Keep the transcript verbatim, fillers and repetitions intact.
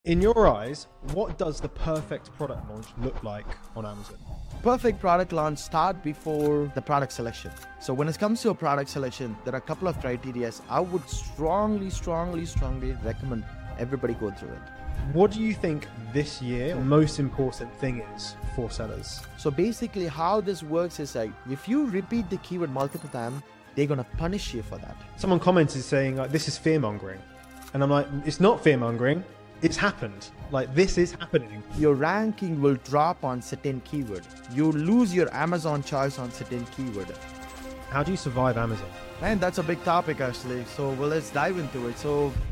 In your eyes, what does the perfect product launch look like on Amazon? Perfect product launch start before the product selection. So when it comes to a product selection, there are a couple of criteria I would strongly, strongly, strongly recommend everybody go through it. What do you think this year the most important thing is for sellers? So basically how this works is like, if you repeat the keyword multiple times, they're going to punish you for that. Someone commented saying like, this is fear mongering. And I'm like, it's not fear mongering. It's happened. Like, this is happening. Your ranking will drop on certain keyword. You lose your Amazon choice on certain keyword. How do you survive Amazon? And that's a big topic actually. So well, let's dive into it. So